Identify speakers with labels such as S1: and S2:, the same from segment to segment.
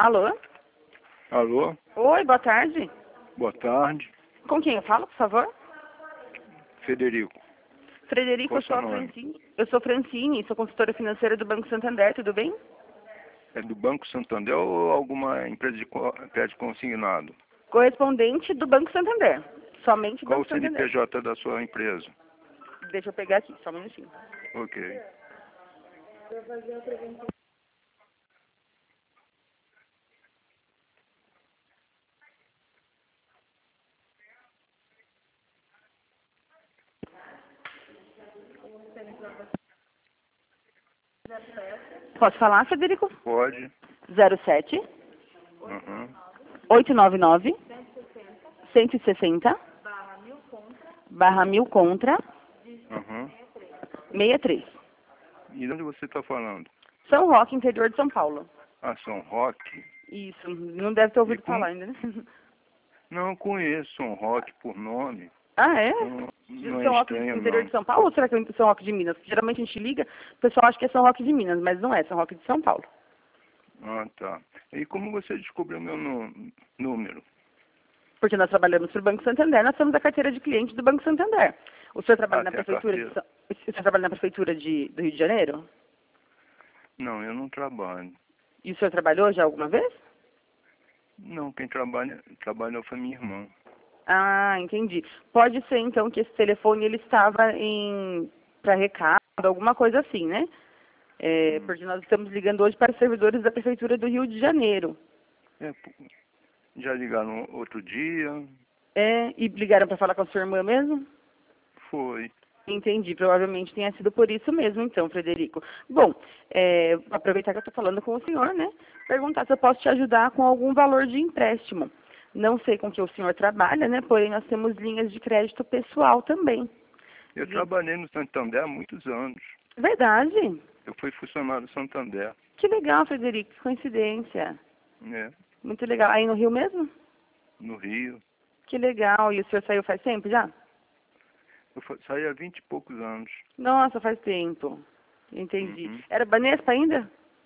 S1: Alô?
S2: Alô?
S1: Oi, boa tarde.
S2: Boa tarde.
S1: Com quem eu falo, por favor?
S2: Federico.
S1: Frederico, eu
S2: Qual
S1: sou a
S2: seu nome?
S1: Francine. Eu sou Francine, sou consultora financeira do Banco Santander, tudo bem?
S2: É do Banco Santander ou alguma empresa de crédito consignado?
S1: Correspondente do Banco Santander. Somente
S2: Qual o
S1: Banco Santander.
S2: CNPJ da sua empresa?
S1: Deixa eu pegar aqui, só um minutinho.
S2: Ok.
S1: Posso falar, Frederico?
S2: Pode.
S1: 07
S2: Uhum.
S1: 899 160 barra 1000 contra
S2: Uhum.
S1: 63.
S2: E de onde você está falando?
S1: São Roque, interior de São Paulo.
S2: Ah, São Roque?
S1: Isso, não deve ter
S2: E
S1: ouvido
S2: como...
S1: falar ainda, né?
S2: Não, conheço São Roque por nome.
S1: Ah, é?
S2: Não é
S1: São Roque,
S2: estranho,
S1: interior
S2: não.
S1: de São Paulo, ou será que é São Roque de Minas? Geralmente a gente liga, o pessoal acha que é São Roque de Minas, mas não é, São Roque de São Paulo.
S2: Ah, tá. E como você descobriu meu número?
S1: Porque nós trabalhamos para o Banco Santander, nós somos a carteira de clientes do Banco Santander. O senhor trabalha
S2: Ah,
S1: na
S2: tem a
S1: prefeitura
S2: carteira.
S1: o senhor trabalha na prefeitura do Rio de Janeiro?
S2: Não, eu não trabalho.
S1: E o senhor trabalhou já alguma vez?
S2: Não, quem trabalhou foi minha irmã.
S1: Ah, entendi. Pode ser então que esse telefone ele estava para recado, alguma coisa assim, né? Porque nós estamos ligando hoje para os servidores da prefeitura do Rio de Janeiro.
S2: É, já ligaram outro dia?
S1: E ligaram para falar com a sua irmã mesmo?
S2: Foi.
S1: Entendi, provavelmente tenha sido por isso mesmo, então, Frederico. Bom, aproveitar que eu estou falando com o senhor, né? Perguntar se eu posso te ajudar com algum valor de empréstimo. Não sei com que o senhor trabalha, né? Porém, nós temos linhas de crédito pessoal também.
S2: Eu trabalhei no Santander há muitos anos.
S1: Verdade?
S2: Eu fui funcionário do Santander.
S1: Que legal, Frederico, que coincidência.
S2: Né?
S1: Muito legal. Aí no Rio mesmo?
S2: No Rio.
S1: Que legal. E o senhor saiu faz tempo já?
S2: Eu saí há 20 e poucos anos.
S1: Nossa, faz tempo. Entendi.
S2: Uhum.
S1: Era Banespa ainda?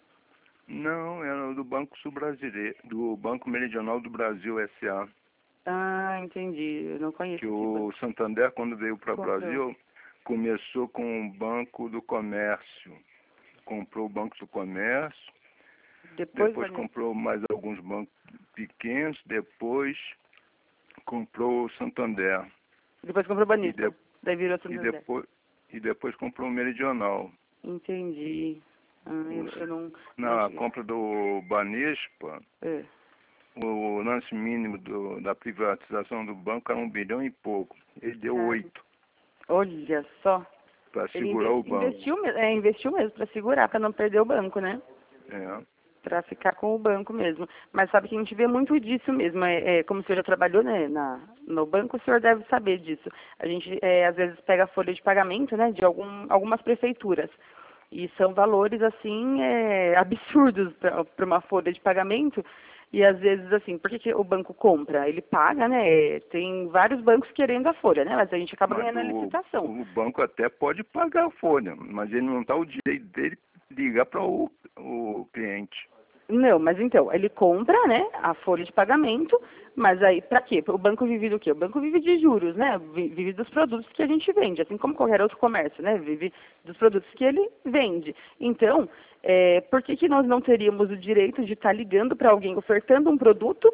S2: Não, era do Banco Sul Brasileiro, do Banco Meridional do Brasil, S.A.
S1: Ah, entendi. Eu não conheço
S2: Que
S1: esse
S2: o
S1: banco.
S2: Santander, quando veio para o
S1: Comprou.
S2: Brasil, começou com o Banco do Comércio. Comprou o Banco do Comércio,
S1: Depois
S2: depois
S1: Banespa.
S2: comprou mais alguns bancos pequenos, depois comprou o Santander.
S1: Depois comprou
S2: E,
S1: Banespa.
S2: de,
S1: Daí virou
S2: e,
S1: Santander.
S2: depois, e depois comprou o Meridional.
S1: Entendi. Eu não
S2: Na
S1: tinha.
S2: compra do Banespa,
S1: É.
S2: o lance mínimo da privatização do banco era 1 bilhão e pouco. Ele deu
S1: Cara,
S2: 8
S1: olha só.
S2: para
S1: Ele
S2: segurar o banco.
S1: investiu mesmo para segurar, para não perder o banco, né?
S2: É.
S1: Para ficar com o banco mesmo. Mas sabe que a gente vê muito disso mesmo. Como o senhor já trabalhou, né, no banco, o senhor deve saber disso. A gente, às vezes, pega a folha de pagamento, né, de algumas prefeituras. E são valores, assim, absurdos para uma folha de pagamento. E, às vezes, assim, por que o banco compra? Ele paga, né? Tem vários bancos querendo a folha, né? Mas a gente acaba
S2: Mas
S1: ganhando a licitação.
S2: o banco até pode pagar a folha, mas ele não dá o direito dele ligar para o cliente.
S1: Não, mas então, ele compra, né, a folha de pagamento, mas aí, para quê? O banco vive do quê? O banco vive de juros, né? Vive dos produtos que a gente vende, assim como qualquer outro comércio, né? Vive dos produtos que ele vende. Então, por que nós não teríamos o direito de estar ligando para alguém ofertando um produto,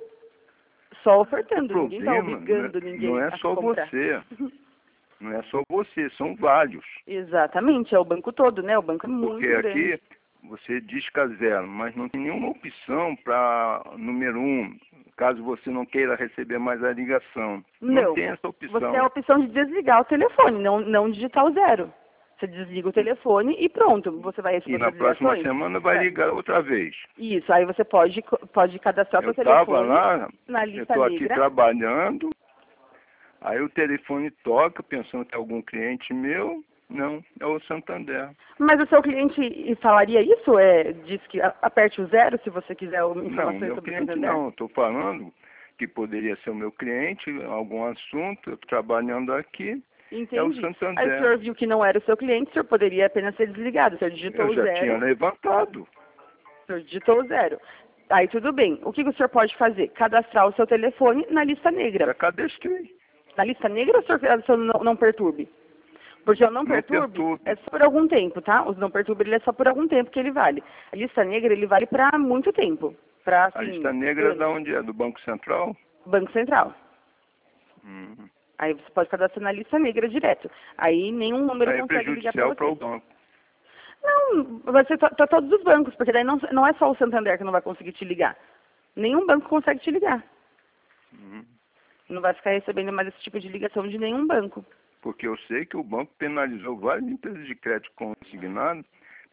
S1: só ofertando?
S2: O
S1: Ninguém está
S2: problema
S1: obrigando
S2: não
S1: ninguém
S2: é
S1: a
S2: só
S1: comprar.
S2: você, não é só você, são vários.
S1: Exatamente, é o banco todo, né? O banco é
S2: Porque
S1: muito grande.
S2: aqui você disca zero, mas não tem nenhuma opção para número 1, caso você não queira receber mais a ligação. Não
S1: Não,
S2: tem essa
S1: você tem
S2: opção.
S1: a opção de desligar o telefone, não digitar o zero. Você desliga o telefone e pronto, você vai receber
S2: E na
S1: outras
S2: próxima
S1: ligações.
S2: semana vai ligar outra vez.
S1: Isso, aí você pode cadastrar
S2: Eu
S1: seu
S2: estava
S1: telefone
S2: lá,
S1: na
S2: eu
S1: lista
S2: estou aqui
S1: negra.
S2: trabalhando, aí o telefone toca, pensando que é algum cliente meu. Não, é o Santander.
S1: Mas o seu cliente falaria isso? Diz que aperte o zero se você quiser
S2: Não,
S1: informações
S2: meu
S1: sobre o
S2: cliente
S1: Santander?
S2: não. Estou falando que poderia ser o meu cliente, algum assunto, eu trabalhando aqui, é o
S1: Entendi. Aí o
S2: Santander.
S1: senhor viu que não era o seu cliente, o senhor poderia apenas ser desligado. O senhor digitou
S2: Eu
S1: o
S2: já tinha
S1: zero.
S2: levantado.
S1: O senhor digitou o zero. Aí tudo bem. O que o senhor pode fazer? Cadastrar o seu telefone na lista negra.
S2: Já cadastrei.
S1: Na lista negra, o senhor não perturbe? Porque o não perturbe é só por algum tempo, tá? O não perturbe ele é só por algum tempo que ele vale. A lista negra ele vale para muito tempo. Pra, assim,
S2: A lista negra é da onde é? Do Banco Central?
S1: Banco Central.
S2: Uhum.
S1: Aí você pode cadastrar na lista negra direto. Aí nenhum número
S2: Aí é
S1: consegue ligar para
S2: prejudicial para o
S1: você.
S2: banco.
S1: Não, vai ser para todos os bancos, porque daí não é só o Santander que não vai conseguir te ligar. Nenhum banco consegue te ligar.
S2: Uhum.
S1: Não vai ficar recebendo mais esse tipo de ligação de nenhum banco.
S2: Porque eu sei que o banco penalizou várias empresas de crédito consignado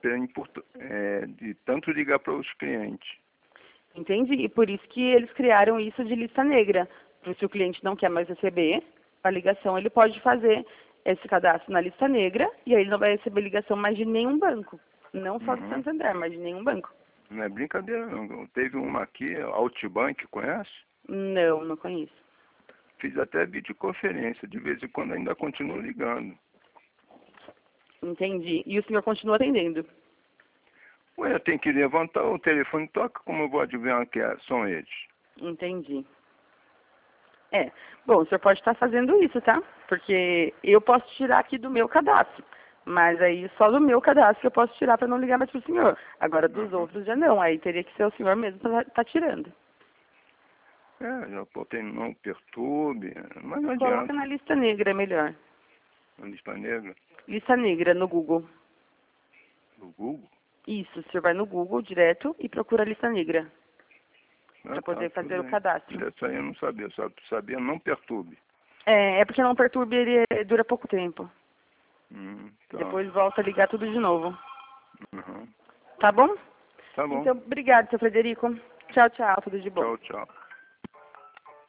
S2: de tanto ligar para os clientes.
S1: Entende? E por isso que eles criaram isso de lista negra. Se o cliente não quer mais receber a ligação, ele pode fazer esse cadastro na lista negra e aí ele não vai receber ligação mais de nenhum banco. Não só do
S2: Uhum.
S1: Santander, mas de nenhum banco.
S2: Não é brincadeira não. Teve uma aqui, Altibank, conhece?
S1: Não, não conheço.
S2: Fiz até videoconferência, de vez em quando ainda continuo ligando.
S1: Entendi. E o senhor continua atendendo?
S2: Ué, eu tenho que levantar, o telefone toca, como eu vou adivinhar que são eles?
S1: Entendi. Bom, o senhor pode estar fazendo isso, tá? Porque eu posso tirar aqui do meu cadastro. Mas aí só do meu cadastro que eu posso tirar para não ligar mais pro senhor. Agora dos outros já não. Aí teria que ser o senhor mesmo para estar tirando.
S2: Já botei não perturbe, mas não
S1: Coloca
S2: adianta.
S1: na lista negra, é melhor.
S2: Na lista negra,
S1: Lista negra no Google.
S2: do Google.
S1: Isso, o senhor vai no Google direto e procura a lista negra. Para poder
S2: Tudo
S1: fazer o
S2: bem.
S1: cadastro.
S2: Isso aí eu não sabia, só sabia não perturbe.
S1: É porque não perturbe, ele dura pouco tempo.
S2: Tá.
S1: Depois volta a ligar tudo de novo.
S2: Uhum.
S1: Tá bom?
S2: Tá bom.
S1: Então, obrigado, seu Frederico. Tchau, tchau. Tudo de bom.
S2: Tchau, tchau.